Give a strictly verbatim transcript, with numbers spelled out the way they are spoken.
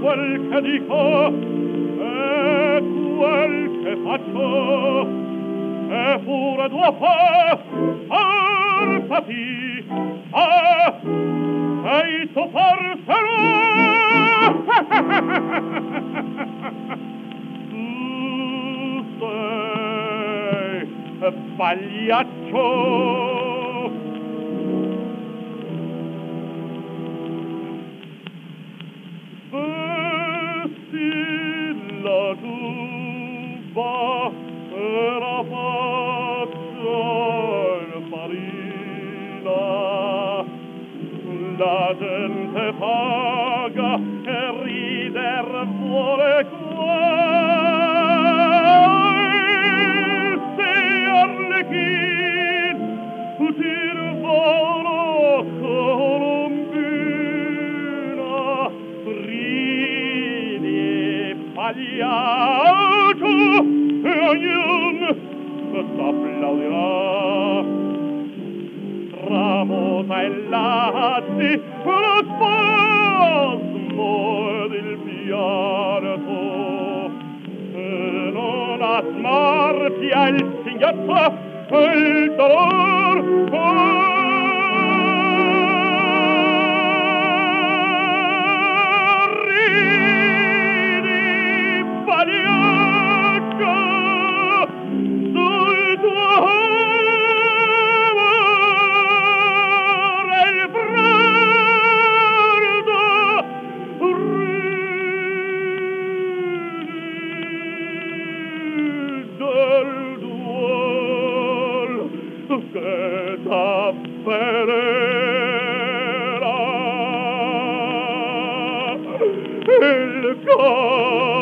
quel che dico e quel che faccio e pure dopo forzati ah sei tu forse no tu sei pagliaccio la tuba era fatta in farina la gente paga e rider vuole qua se arlechin utir volo colombina ridi pagliaccio e ognuno t'applaudirà tramuta il latti lo spasmo ed il pianto e non asmarpia il singhiozzo e il dolor che t'avvelerà il cuore